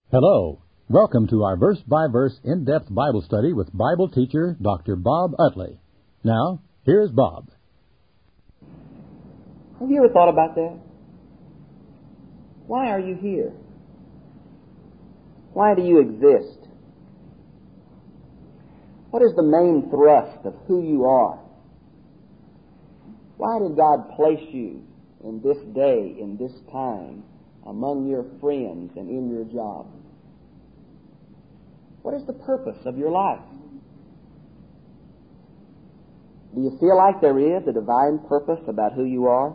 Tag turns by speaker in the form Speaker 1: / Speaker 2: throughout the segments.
Speaker 1: Hello. Welcome to our verse-by-verse in-depth Bible study with Bible teacher Dr. Bob Utley. Now, here's Bob.
Speaker 2: Have you ever thought about that? Why are you here? Why do you exist? What is the main thrust of who you are? Why did God place you in this day, in this time, among your friends and in your job? What is the purpose of your life? Do you feel like there is a divine purpose about who you are?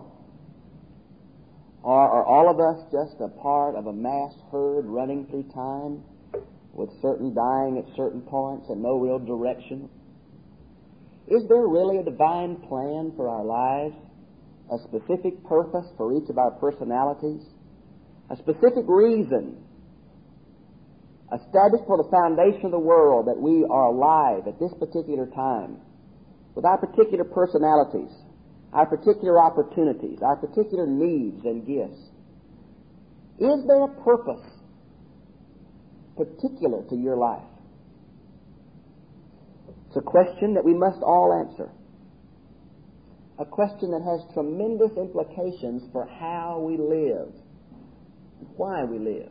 Speaker 2: Or are all of us just a part of a mass herd running through time, with certain dying at certain points and no real direction? Is there really a divine plan for our lives? A specific purpose for each of our personalities? A specific reason established for the foundation of the world that we are alive at this particular time, with our particular personalities, our particular opportunities, our particular needs and gifts? Is there a purpose particular to your life? It's a question that we must all answer. A question that has tremendous implications for how we live, why we live.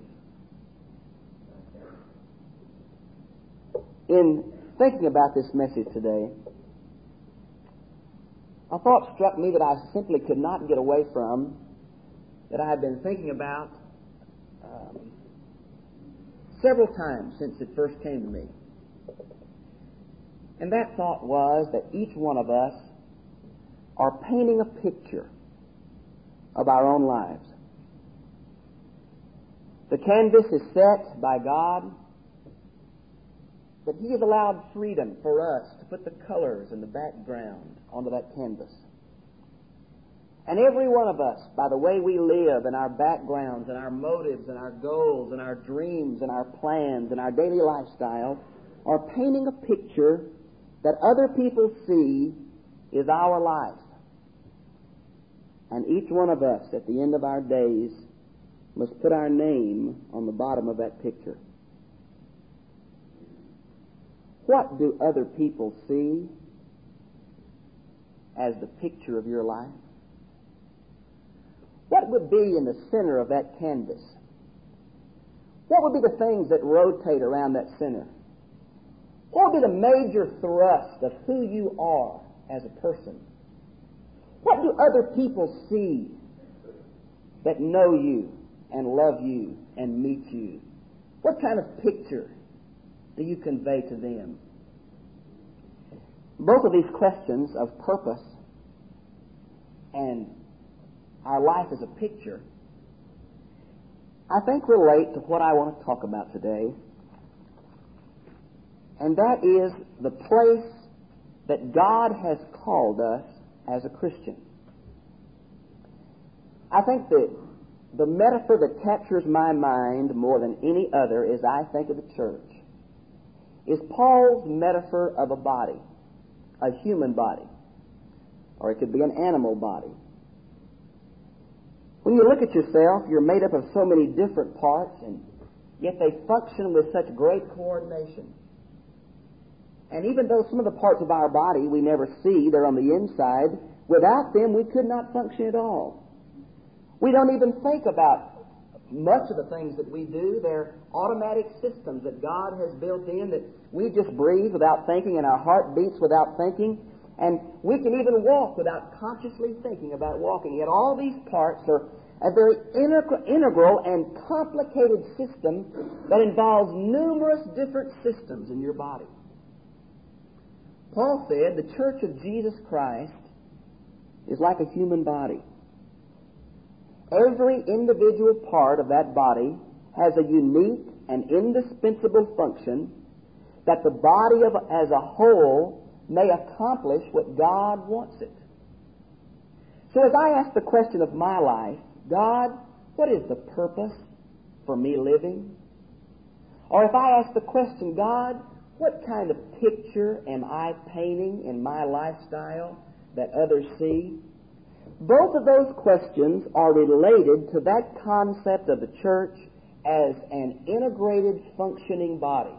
Speaker 2: In thinking about this message today, a thought struck me that I simply could not get away from, that I have been thinking about several times since it first came to me. And that thought was that each one of us are painting a picture of our own lives. The canvas is set by God, but He has allowed freedom for us to put the colors and the background onto that canvas. And every one of us, by the way we live and our backgrounds and our motives and our goals and our dreams and our plans and our daily lifestyle, are painting a picture that other people see is our life. And each one of us, at the end of our days, must put our name on the bottom of that picture. What do other people see as the picture of your life? What would be in the center of that canvas? What would be the things that rotate around that center? What would be the major thrust of who you are as a person? What do other people see that know you and love you and meet you? What kind of picture do you convey to them? Both of these questions of purpose and our life as a picture, I think relate to what I want to talk about today, and that is the place that God has called us as a Christian. I think that the metaphor that captures my mind more than any other as I think of the church is Paul's metaphor of a body, a human body, or it could be an animal body. When you look at yourself, you're made up of so many different parts, and yet they function with such great coordination. And even though some of the parts of our body we never see, they're on the inside, without them we could not function at all. We don't even think about much of the things that we do. They're automatic systems that God has built in, that we just breathe without thinking, and our heart beats without thinking, and we can even walk without consciously thinking about walking. Yet all these parts are a very integral and complicated system that involves numerous different systems in your body. Paul said the Church of Jesus Christ is like a human body. Every individual part of that body has a unique and indispensable function that the body as a whole may accomplish what God wants it. So as I ask the question of my life, God, what is the purpose for me living? Or if I ask the question, God, what kind of picture am I painting in my lifestyle that others see? Both of those questions are related to that concept of the church as an integrated, functioning body.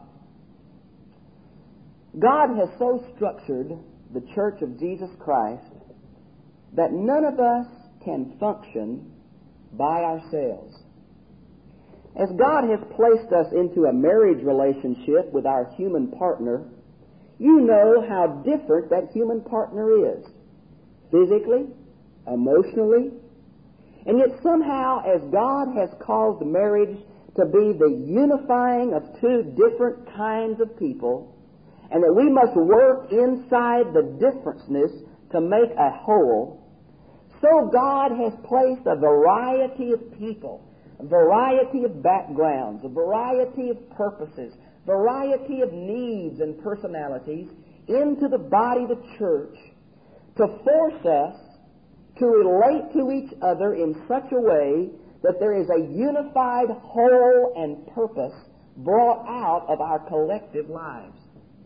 Speaker 2: God has so structured the Church of Jesus Christ that none of us can function by ourselves. As God has placed us into a marriage relationship with our human partner, you know how different that human partner is, physically, emotionally, and yet somehow as God has caused marriage to be the unifying of two different kinds of people, and that we must work inside the differences to make a whole, so God has placed a variety of people, a variety of backgrounds, a variety of purposes, variety of needs and personalities into the body of the church to force us to relate to each other in such a way that there is a unified whole and purpose brought out of our collective lives.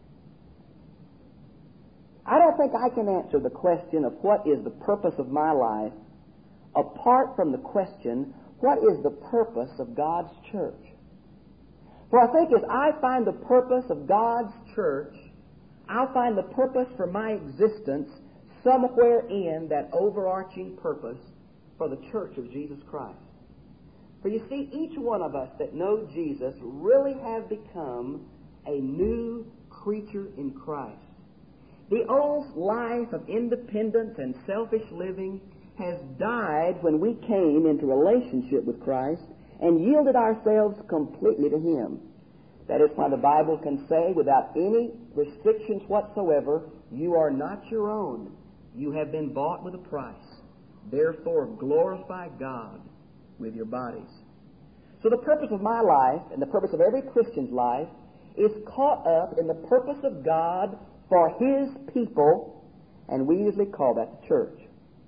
Speaker 2: I don't think I can answer the question of what is the purpose of my life apart from the question, what is the purpose of God's church? For I think as I find the purpose of God's church, I'll find the purpose for my existence somewhere in that overarching purpose for the church of Jesus Christ. For you see, each one of us that know Jesus really have become a new creature in Christ. The old life of independence and selfish living has died when we came into relationship with Christ and yielded ourselves completely to Him. That is why the Bible can say without any restrictions whatsoever, you are not your own. You have been bought with a price. Therefore, glorify God with your bodies. So the purpose of my life and the purpose of every Christian's life is caught up in the purpose of God for His people, and we usually call that the church.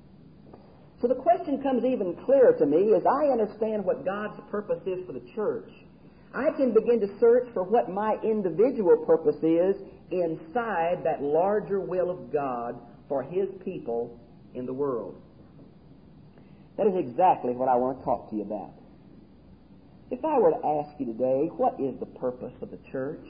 Speaker 2: So the question comes even clearer to me as I understand what God's purpose is for the church. I can begin to search for what my individual purpose is inside that larger will of God for His people in the world. That is exactly what I want to talk to you about. If I were to ask you today, what is the purpose of the church?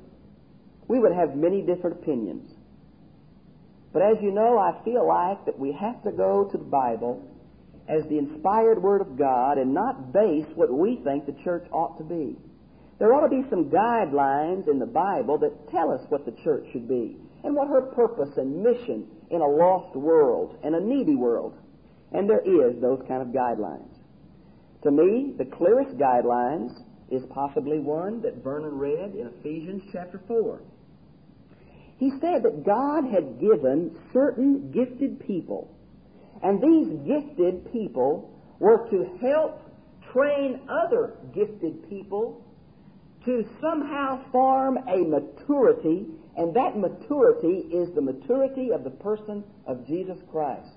Speaker 2: We would have many different opinions. But as you know, I feel like that we have to go to the Bible as the inspired Word of God and not base what we think the church ought to be. There ought to be some guidelines in the Bible that tell us what the church should be and what her purpose and mission in a lost world and a needy world. And there is those kind of guidelines. To me, the clearest guidelines is possibly one that Vernon read in Ephesians chapter 4. He said that God had given certain gifted people, and these gifted people were to help train other gifted people to somehow form a maturity, and that maturity is the maturity of the person of Jesus Christ.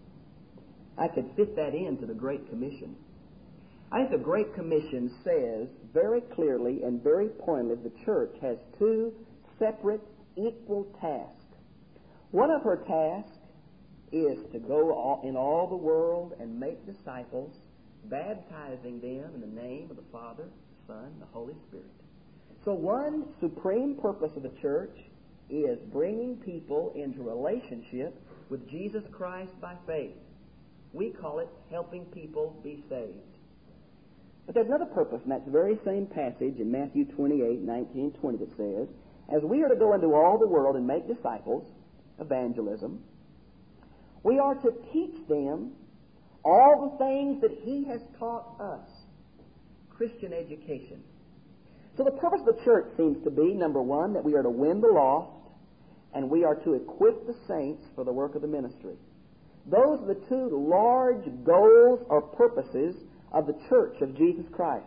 Speaker 2: I could fit that into the Great Commission. I think the Great Commission says very clearly and very pointedly the church has two separate, equal tasks. One of her tasks is to go in all the world and make disciples, baptizing them in the name of the Father, the Son, and the Holy Spirit. So one supreme purpose of the church is bringing people into relationship with Jesus Christ by faith. We call it helping people be saved. But there's another purpose, and that's the very same passage in Matthew 28, 19 and 20 that says, as we are to go into all the world and make disciples, evangelism, we are to teach them all the things that He has taught us. Christian education. So the purpose of the church seems to be, number one, that we are to win the lost, and we are to equip the saints for the work of the ministry. Those are the two large goals or purposes of the church of Jesus Christ.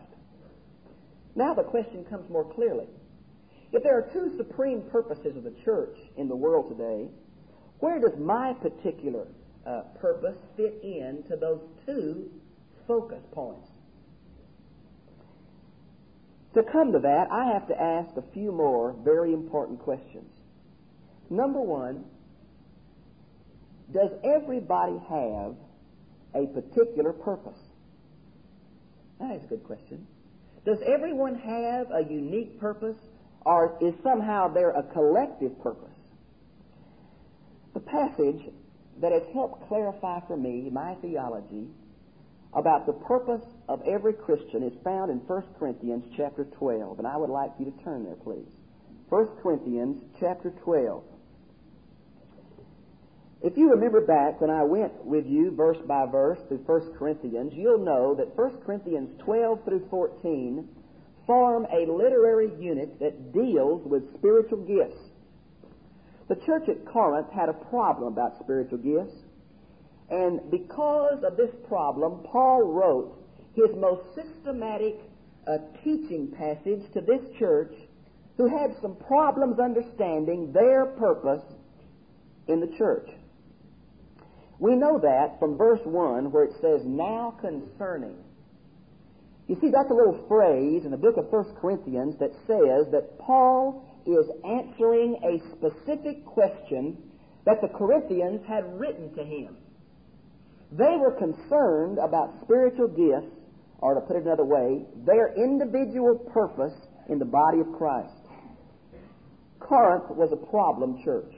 Speaker 2: Now the question comes more clearly. If there are two supreme purposes of the church in the world today, where does my particular purpose fit into those two focus points? To come to that, I have to ask a few more very important questions. Number one, does everybody have a particular purpose? That is a good question. Does everyone have a unique purpose, or is somehow there a collective purpose? The passage that has helped clarify for me my theology about the purpose of every Christian is found in 1 Corinthians chapter 12, and I would like you to turn there, please. 1 Corinthians chapter 12. If you remember back when I went with you verse by verse through 1 Corinthians, you'll know that 1 Corinthians 12 through 14 form a literary unit that deals with spiritual gifts. The church at Corinth had a problem about spiritual gifts, and because of this problem, Paul wrote his most systematic teaching passage to this church who had some problems understanding their purpose in the church. We know that from verse 1 where it says, now concerning. You see, that's a little phrase in the book of 1 Corinthians that says that Paul is answering a specific question that the Corinthians had written to him. They were concerned about spiritual gifts, or to put it another way, their individual purpose in the body of Christ. Corinth was a problem church.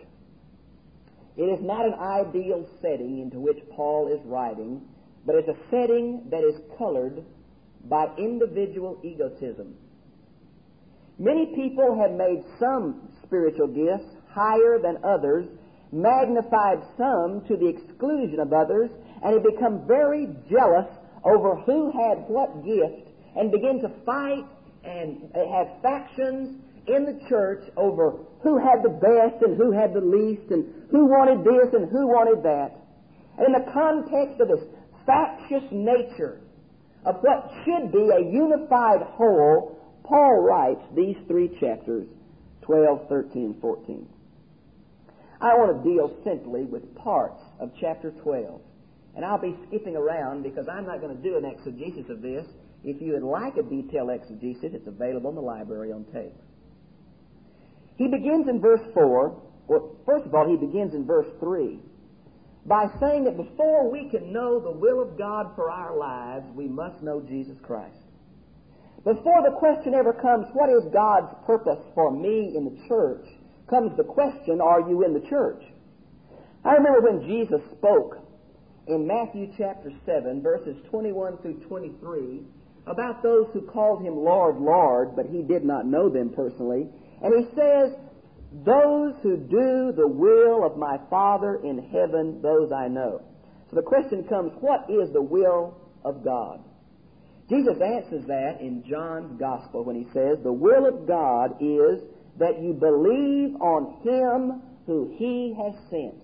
Speaker 2: It is not an ideal setting into which Paul is writing, but it's a setting that is colored by individual egotism. Many people have made some spiritual gifts higher than others, magnified some to the exclusion of others, and have become very jealous over who had what gift, and begin to fight and have factions in the church over who had the best and who had the least, and who wanted this and who wanted that. And in the context of this factious nature of what should be a unified whole, Paul writes these three chapters, 12, 13, 14. I want to deal simply with parts of chapter 12. And I'll be skipping around because I'm not going to do an exegesis of this. If you would like a detailed exegesis, it's available in the library on tape. He begins in verse 4, or first of all, he begins in verse 3, by saying that before we can know the will of God for our lives, we must know Jesus Christ. Before the question ever comes, what is God's purpose for me in the church, comes the question, are you in the church? I remember when Jesus spoke in Matthew chapter 7, verses 21 through 23, about those who called him Lord, Lord, but he did not know them personally. And he says, those who do the will of my Father in heaven, those I know. So the question comes, what is the will of God? Jesus answers that in John's Gospel when he says, the will of God is that you believe on him who he has sent.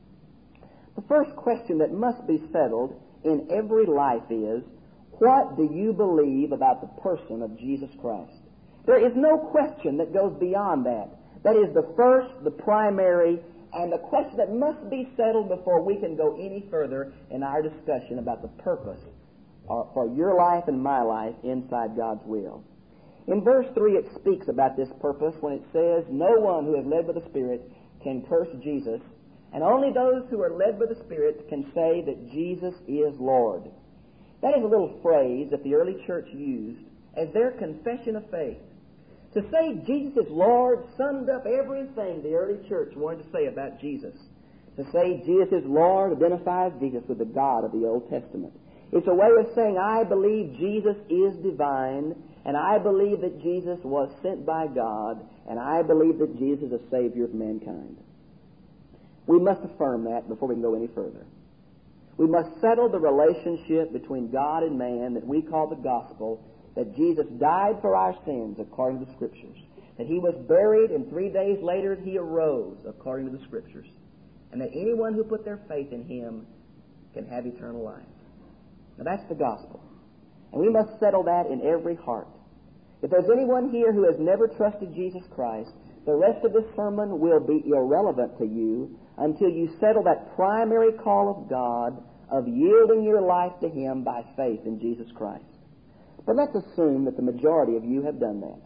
Speaker 2: The first question that must be settled in every life is, what do you believe about the person of Jesus Christ? There is no question that goes beyond that. That is the first, the primary, and the question that must be settled before we can go any further in our discussion about the purpose for your life and my life inside God's will. In verse 3 it speaks about this purpose when it says, no one who is led by the Spirit can curse Jesus, and only those who are led by the Spirit can say that Jesus is Lord. That is a little phrase that the early church used as their confession of faith. To say Jesus is Lord summed up everything the early church wanted to say about Jesus. To say Jesus is Lord identifies Jesus with the God of the Old Testament. It's a way of saying, I believe Jesus is divine, and I believe that Jesus was sent by God, and I believe that Jesus is the Savior of mankind. We must affirm that before we can go any further. We must settle the relationship between God and man that we call the gospel, that Jesus died for our sins according to the Scriptures, that he was buried and 3 days later he arose according to the Scriptures, and that anyone who put their faith in him can have eternal life. Now that's the gospel, and we must settle that in every heart. If there's anyone here who has never trusted Jesus Christ, the rest of this sermon will be irrelevant to you until you settle that primary call of God of yielding your life to him by faith in Jesus Christ. But let's assume that the majority of you have done that.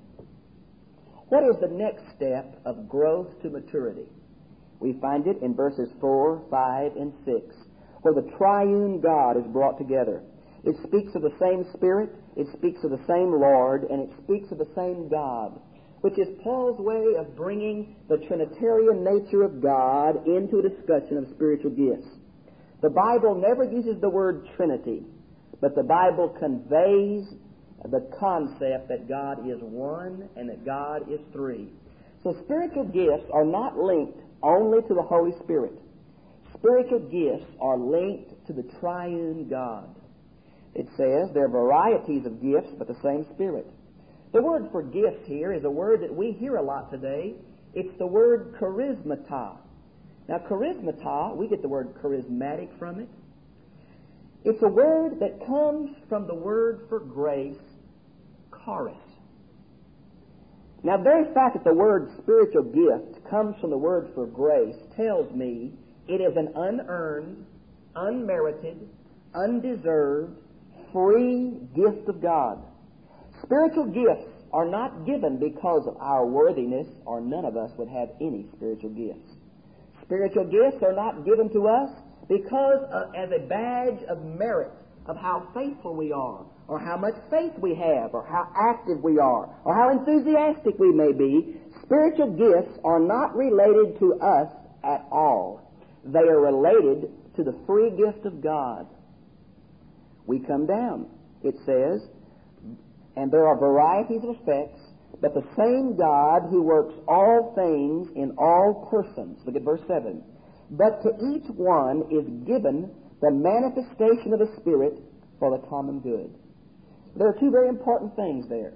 Speaker 2: What is the next step of growth to maturity? We find it in verses 4, 5, and 6, where the triune God is brought together. It speaks of the same Spirit, it speaks of the same Lord, and it speaks of the same God, which is Paul's way of bringing the Trinitarian nature of God into a discussion of spiritual gifts. The Bible never uses the word Trinity, but the Bible conveys the concept that God is one and that God is three. So spiritual gifts are not linked only to the Holy Spirit. Spiritual gifts are linked to the triune God. It says there are varieties of gifts, but the same Spirit. The word for gift here is a word that we hear a lot today. It's the word charismata. Now, charismata, we get the word charismatic from it. It's a word that comes from the word for grace, charis. Now, the very fact that the word spiritual gift comes from the word for grace tells me it is an unearned, unmerited, undeserved, free gift of God. Spiritual gifts are not given because of our worthiness, or none of us would have any spiritual gifts. Spiritual gifts are not given to us because as a badge of merit of how faithful we are, or how much faith we have, or how active we are, or how enthusiastic we may be. Spiritual gifts are not related to us at all. They are related to the free gift of God. We come down, it says, and there are varieties of effects, but the same God who works all things in all persons. Look at verse 7. But to each one is given the manifestation of the Spirit for the common good. There are two very important things there.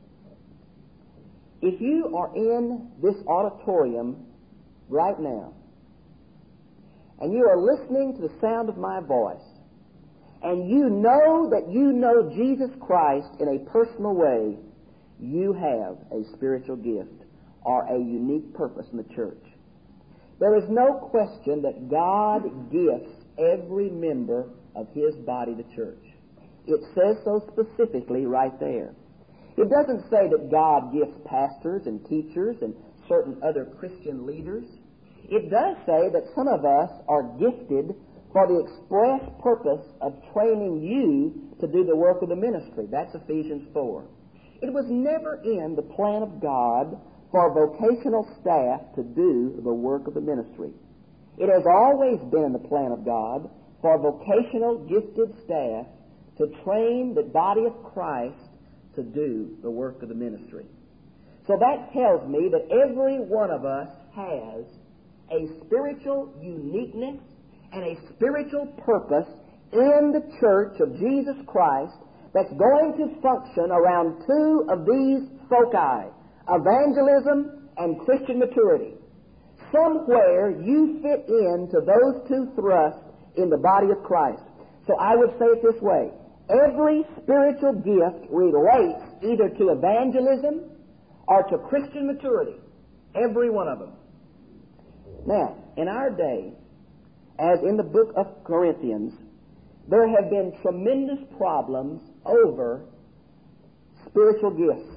Speaker 2: If you are in this auditorium right now, and you are listening to the sound of my voice, and you know that you know Jesus Christ in a personal way, you have a spiritual gift or a unique purpose in the church. There is no question that God gifts every member of His body, the church. It says so specifically right there. It doesn't say that God gifts pastors and teachers and certain other Christian leaders. It does say that some of us are gifted for the express purpose of training you to do the work of the ministry. That's Ephesians 4. It was never in the plan of God for vocational staff to do the work of the ministry. It has always been in the plan of God for vocational gifted staff to train the body of Christ to do the work of the ministry. So that tells me that every one of us has a spiritual uniqueness and a spiritual purpose in the church of Jesus Christ that's going to function around two of these foci, evangelism and Christian maturity. Somewhere you fit into those two thrusts in the body of Christ. So I would say it this way. Every spiritual gift relates either to evangelism or to Christian maturity. Every one of them. Now, in our day, as in the book of Corinthians, there have been tremendous problems over spiritual gifts.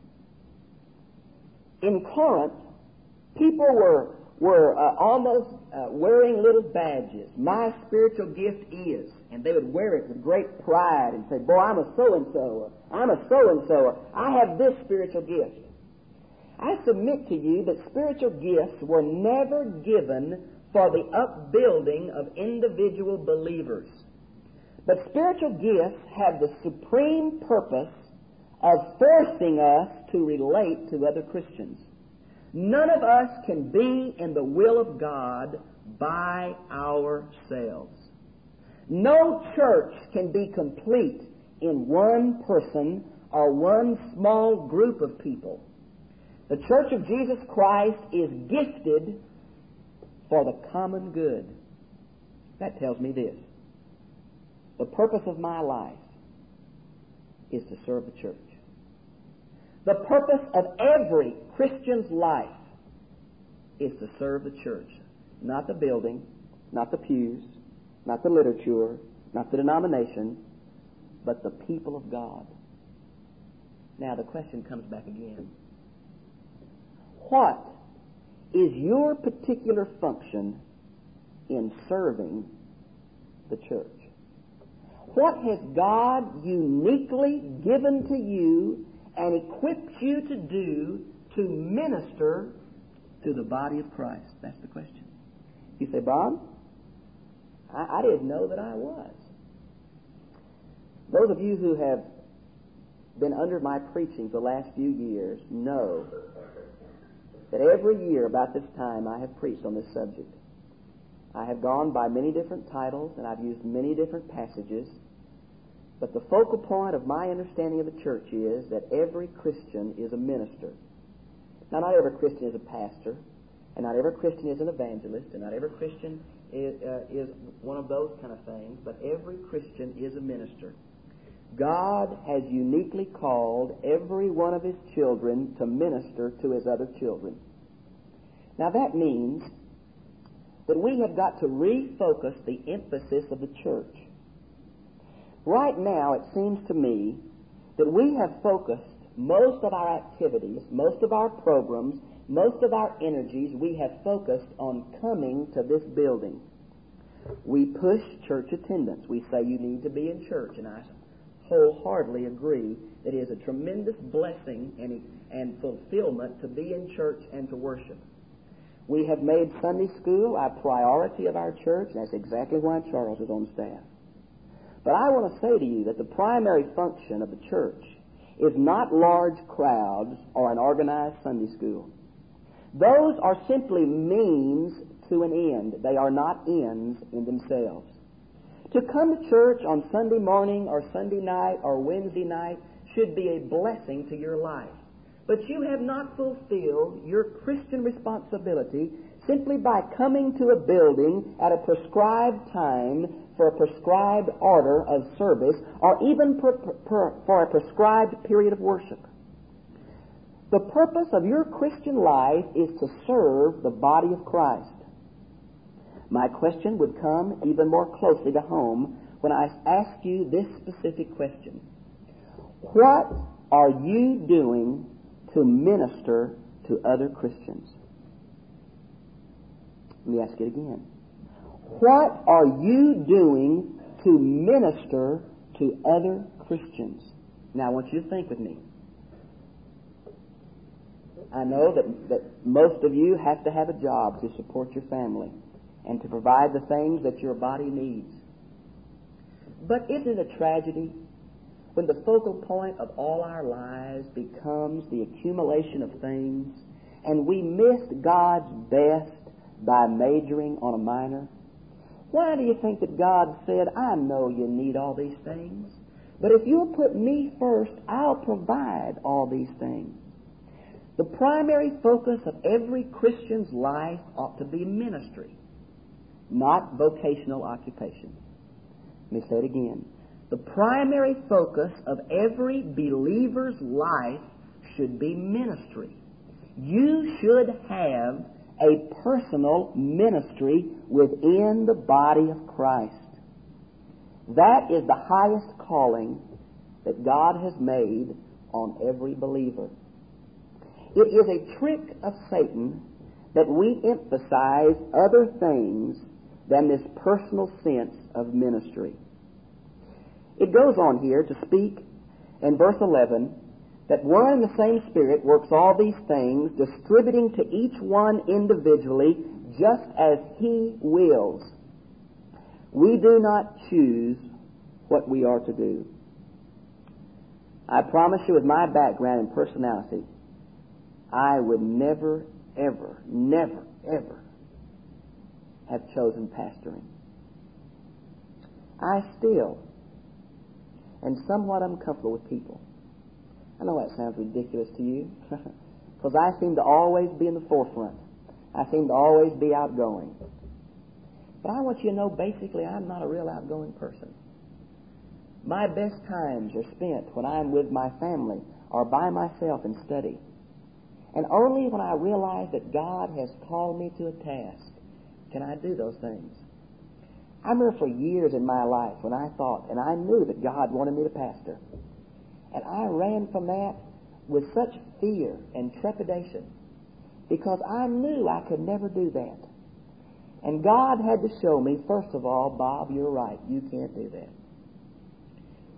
Speaker 2: In Corinth, people were almost wearing little badges. My spiritual gift is. And they would wear it with great pride and say, boy, I'm a so-and-so, or I'm a so-and-so, or I have this spiritual gift. I submit to you that spiritual gifts were never given for the upbuilding of individual believers. But spiritual gifts have the supreme purpose of forcing us to relate to other Christians. None of us can be in the will of God by ourselves. No church can be complete in one person or one small group of people. The Church of Jesus Christ is gifted for the common good. That tells me this. The purpose of my life is to serve the church. The purpose of every Christian's life is to serve the church. Not the building, not the pews, not the literature, not the denomination, but the people of God. Now the question comes back again. What is your particular function in serving the church? What has God uniquely given to you and equipped you to do to minister to the body of Christ? That's the question. You say, Bob, I didn't know that I was. Those of you who have been under my preaching the last few years know that every year about this time I have preached on this subject. I have gone by many different titles and I've used many different passages, but the focal point of my understanding of the church is that every Christian is a minister. Now, not every Christian is a pastor, and not every Christian is an evangelist, and not every Christian is one of those kind of things, but every Christian is a minister. God has uniquely called every one of His children to minister to His other children. Now that means that we have got to refocus the emphasis of the church. Right now, it seems to me that we have focused most of our activities, most of our programs, most of our energies, we have focused on coming to this building. We push church attendance. We say you need to be in church, and I wholeheartedly agree that it is a tremendous blessing and fulfillment to be in church and to worship. We have made Sunday school a priority of our church, and that's exactly why Charles is on staff. But I want to say to you that the primary function of the church is not large crowds or an organized Sunday school. Those are simply means to an end. They are not ends in themselves. To come to church on Sunday morning or Sunday night or Wednesday night should be a blessing to your life. But you have not fulfilled your Christian responsibility simply by coming to a building at a prescribed time for a prescribed order of service or even for a prescribed period of worship. The purpose of your Christian life is to serve the body of Christ. My question would come even more closely to home when I ask you this specific question. What are you doing to minister to other Christians? Let me ask it again. What are you doing to minister to other Christians? Now I want you to think with me. I know that most of you have to have a job to support your family and to provide the things that your body needs. But isn't it a tragedy when the focal point of all our lives becomes the accumulation of things and we missed God's best by majoring on a minor? Why do you think that God said, I know you need all these things, but if you'll put me first, I'll provide all these things? The primary focus of every Christian's life ought to be ministry, not vocational occupation. Let me say it again. The primary focus of every believer's life should be ministry. You should have a personal ministry within the body of Christ. That is the highest calling that God has made on every believer. It is a trick of Satan that we emphasize other things than this personal sense of ministry. It goes on here to speak in verse 11 that one and the same Spirit works all these things, distributing to each one individually just as He wills. We do not choose what we are to do. I promise you, with my background and personality, I would never, ever have chosen pastoring. I still am somewhat uncomfortable with people. I know that sounds ridiculous to you, because I seem to always be in the forefront. I seem to always be outgoing. But I want you to know, basically, I'm not a real outgoing person. My best times are spent when I'm with my family or by myself in study. And only when I realize that God has called me to a task can I do those things. I remember for years in my life when I thought, and I knew that God wanted me to pastor. And I ran from that with such fear and trepidation because I knew I could never do that. And God had to show me, first of all, Bob, you're right. You can't do that.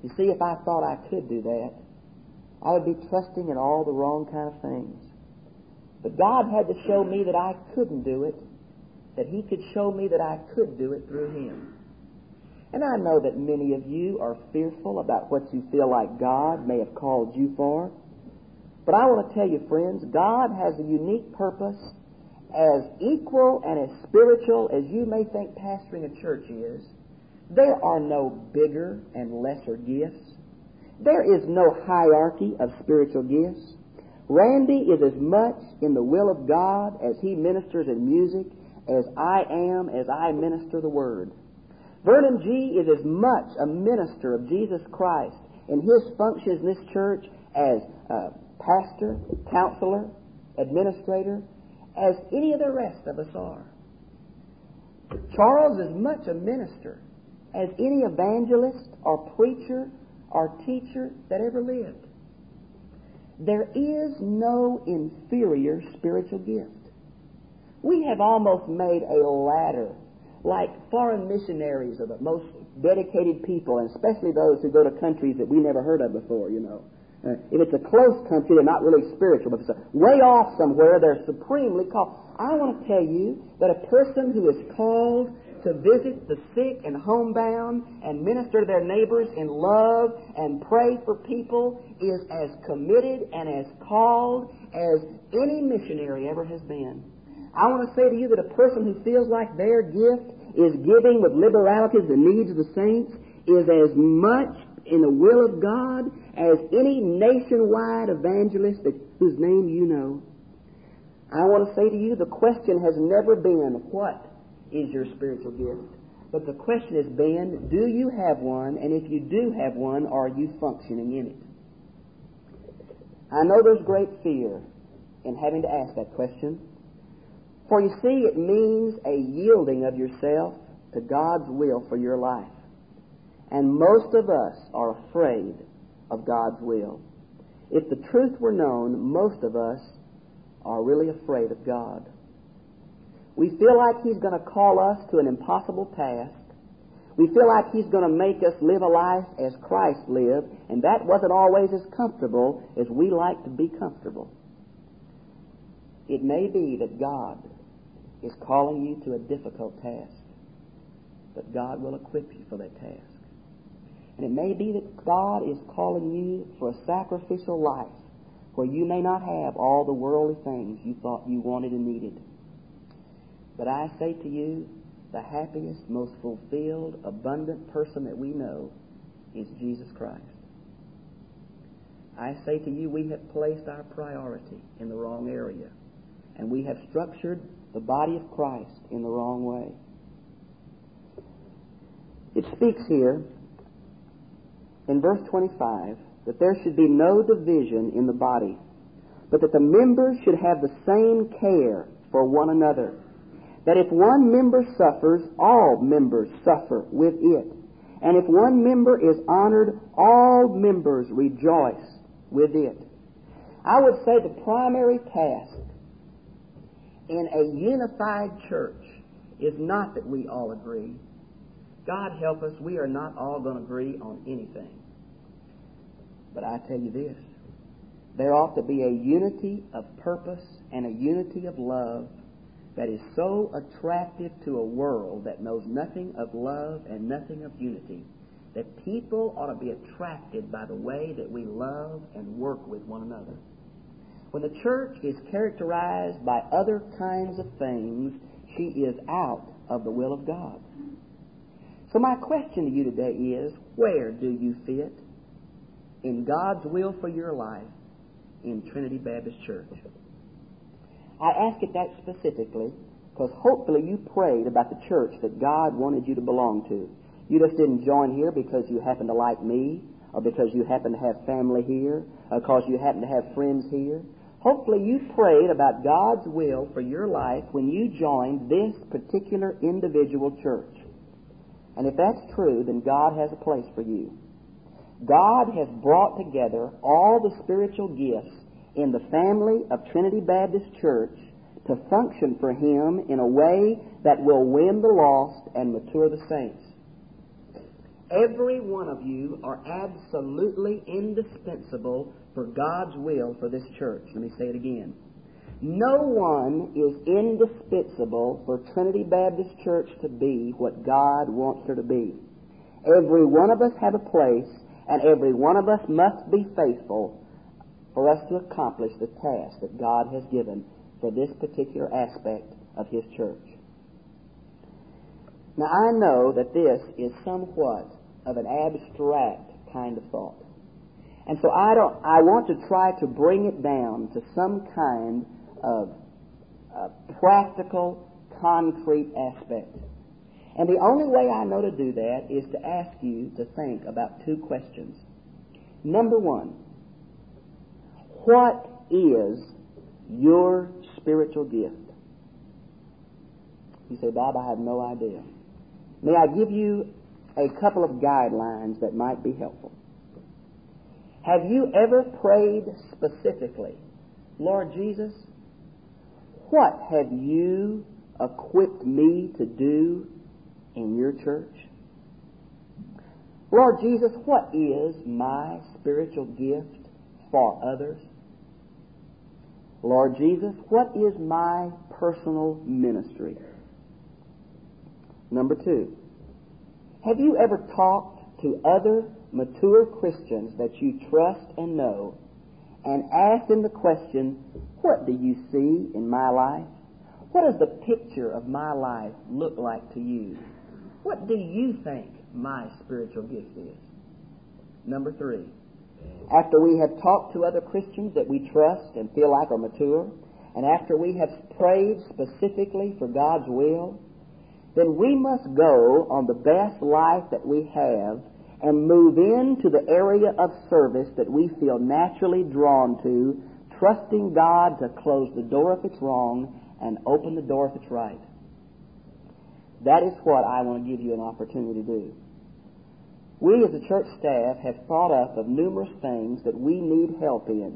Speaker 2: You see, if I thought I could do that, I would be trusting in all the wrong kind of things. But God had to show me that I couldn't do it, that He could show me that I could do it through Him. And I know that many of you are fearful about what you feel like God may have called you for. But I want to tell you, friends, God has a unique purpose, as equal and as spiritual as you may think pastoring a church is. There are no bigger and lesser gifts. There is no hierarchy of spiritual gifts. Randy is as much in the will of God as he ministers in music as I am as I minister the Word. Vernon G. is as much a minister of Jesus Christ in his functions in this church as pastor, counselor, administrator, as any of the rest of us are. Charles is much a minister as any evangelist or preacher or teacher that ever lived. There is no inferior spiritual gift. We have almost made a ladder, like foreign missionaries are the most dedicated people, and especially those who go to countries that we never heard of before, you know. If it's a close country, they're not really spiritual. But if it's way off somewhere, they're supremely called. I want to tell you that a person who is called to visit the sick and homebound and minister to their neighbors in love and pray for people is as committed and as called as any missionary ever has been. I want to say to you that a person who feels like their gift is giving with liberality to the needs of the saints is as much in the will of God as any nationwide evangelist whose name you know. I want to say to you, the question has never been, what is your spiritual gift? But the question has been, do you have one? And if you do have one, are you functioning in it? I know there's great fear in having to ask that question. For you see, it means a yielding of yourself to God's will for your life. And most of us are afraid of God's will. If the truth were known, most of us are really afraid of God. We feel like He's going to call us to an impossible task. We feel like He's going to make us live a life as Christ lived, and that wasn't always as comfortable as we like to be comfortable. It may be that God is calling you to a difficult task, but God will equip you for that task. And it may be that God is calling you for a sacrificial life where you may not have all the worldly things you thought you wanted and needed. But I say to you, the happiest, most fulfilled, abundant person that we know is Jesus Christ. I say to you, we have placed our priority in the wrong area, and we have structured the body of Christ in the wrong way. It speaks here in verse 25 that there should be no division in the body, but that the members should have the same care for one another. That if one member suffers, all members suffer with it. And if one member is honored, all members rejoice with it. I would say the primary task in a unified church is not that we all agree. God help us, we are not all going to agree on anything. But I tell you this, there ought to be a unity of purpose and a unity of love that is so attractive to a world that knows nothing of love and nothing of unity, that people ought to be attracted by the way that we love and work with one another. When the church is characterized by other kinds of things, she is out of the will of God. So my question to you today is, where do you fit in God's will for your life in Trinity Baptist Church? I ask it that specifically because hopefully you prayed about the church that God wanted you to belong to. You just didn't join here because you happen to like me, or because you happen to have family here, or because you happen to have friends here. Hopefully you prayed about God's will for your life when you joined this particular individual church. And if that's true, then God has a place for you. God has brought together all the spiritual gifts in the family of Trinity Baptist Church to function for Him in a way that will win the lost and mature the saints. Every one of you are absolutely indispensable for God's will for this church. Let me say it again. No one is indispensable for Trinity Baptist Church to be what God wants her to be. Every one of us have a place, and every one of us must be faithful for us to accomplish the task that God has given for this particular aspect of His church. Now, I know that this is somewhat of an abstract kind of thought. And so I want to try to bring it down to some kind of practical, concrete aspect. And the only way I know to do that is to ask you to think about two questions. Number one, what is your spiritual gift? You say, Bob, I have no idea. May I give you a couple of guidelines that might be helpful? Have you ever prayed specifically, Lord Jesus, what have you equipped me to do in your church? Lord Jesus, what is my spiritual gift for others? Lord Jesus, what is my personal ministry? Number two, have you ever talked to other mature Christians that you trust and know and asked them the question, what do you see in my life? What does the picture of my life look like to you? What do you think my spiritual gift is? Number three, after we have talked to other Christians that we trust and feel like are mature, and after we have prayed specifically for God's will, then we must go on the best life that we have and move into the area of service that we feel naturally drawn to, trusting God to close the door if it's wrong and open the door if it's right. That is what I want to give you an opportunity to do. We as a church staff have thought up of numerous things that we need help in.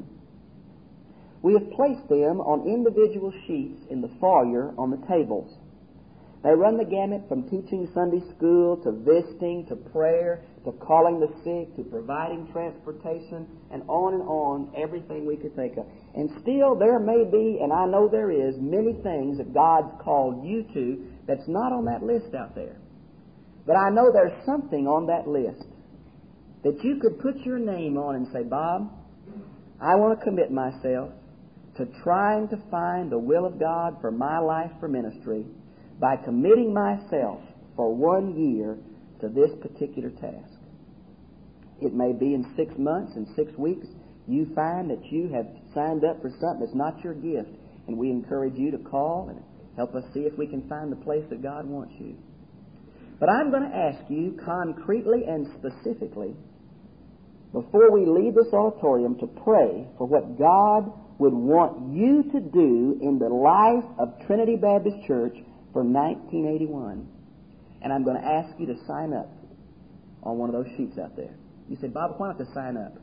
Speaker 2: We have placed them on individual sheets in the foyer on the tables. They run the gamut from teaching Sunday school to visiting to prayer to calling the sick to providing transportation and on, everything we could think of. And still there may be, and I know there is, many things that God's called you to that's not on that list out there. But I know there's something on that list that you could put your name on and say, Bob, I want to commit myself to trying to find the will of God for my life for ministry by committing myself for 1 year to this particular task. It may be in 6 months, in 6 weeks, you find that you have signed up for something that's not your gift, and we encourage you to call and help us see if we can find the place that God wants you. But I'm going to ask you concretely and specifically, before we leave this auditorium, to pray for what God would want you to do in the life of Trinity Baptist Church for 1981. And I'm going to ask you to sign up on one of those sheets out there. You say, Bob, why not to sign up?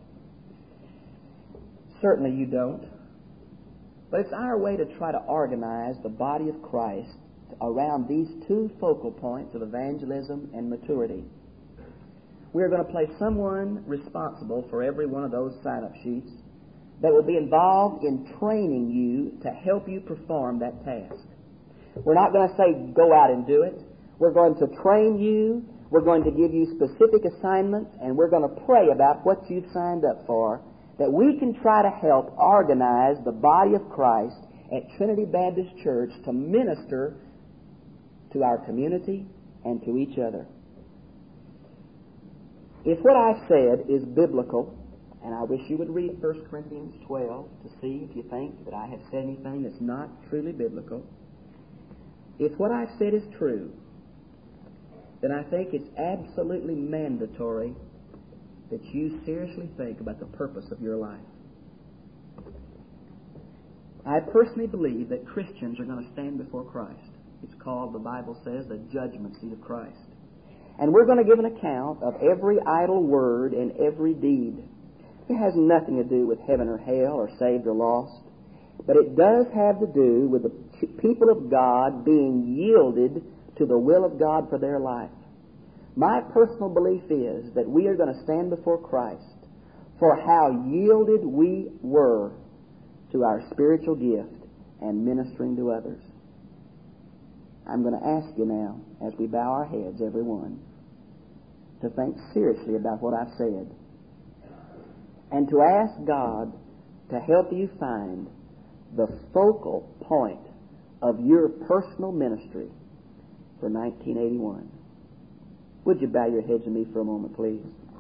Speaker 2: Certainly you don't. But it's our way to try to organize the body of Christ around these two focal points of evangelism and maturity. We're going to place someone responsible for every one of those sign-up sheets that will be involved in training you to help you perform that task. We're not going to say, go out and do it. We're going to train you. We're going to give you specific assignments, and we're going to pray about what you've signed up for, that we can try to help organize the body of Christ at Trinity Baptist Church to minister to our community and to each other. If what I said is biblical, and I wish you would read 1 Corinthians 12 to see if you think that I have said anything that's not truly biblical. If what I've said is true, then I think it's absolutely mandatory that you seriously think about the purpose of your life. I personally believe that Christians are going to stand before Christ. It's called, the Bible says, the judgment seat of Christ. And we're going to give an account of every idle word and every deed. It has nothing to do with heaven or hell or saved or lost. But it does have to do with the people of God being yielded to the will of God for their life. My personal belief is that we are going to stand before Christ for how yielded we were to our spiritual gift and ministering to others. I'm going to ask you now, as we bow our heads, everyone, to think seriously about what I've said and to ask God to help you find the focal point of your personal ministry for 1981. Would you bow your heads with me for a moment, please?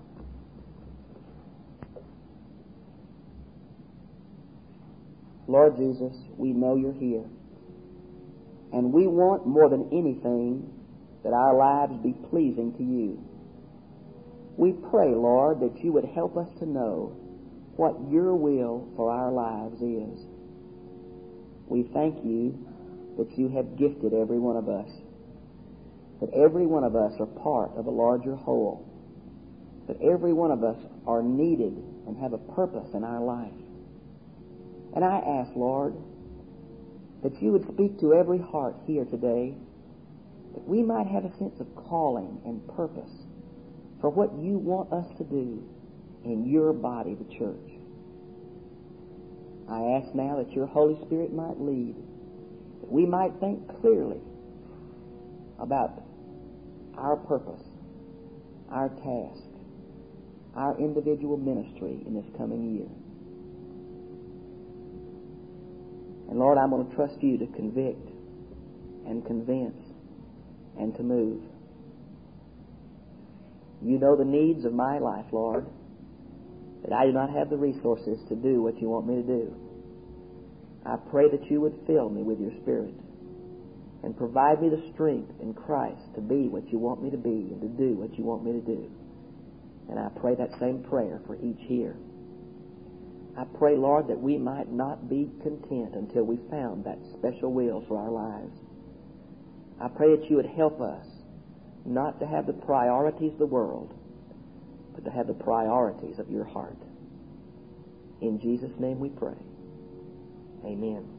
Speaker 2: Lord Jesus, we know you're here. And we want more than anything that our lives be pleasing to you. We pray, Lord, that you would help us to know what your will for our lives is. We thank you that you have gifted every one of us, that every one of us are part of a larger whole, that every one of us are needed and have a purpose in our life. And I ask, Lord, that you would speak to every heart here today, that we might have a sense of calling and purpose for what you want us to do in your body, the church. I ask now that your Holy Spirit might lead, that we might think clearly about our purpose, our task, our individual ministry in this coming year. And Lord, I'm going to trust you to convict and convince and to move. You know the needs of my life, Lord, that I do not have the resources to do what you want me to do. I pray that you would fill me with your Spirit and provide me the strength in Christ to be what you want me to be and to do what you want me to do. And I pray that same prayer for each here. I pray, Lord, that we might not be content until we found that special will for our lives. I pray that you would help us not to have the priorities of the world, but to have the priorities of your heart. In Jesus' name we pray. Amen.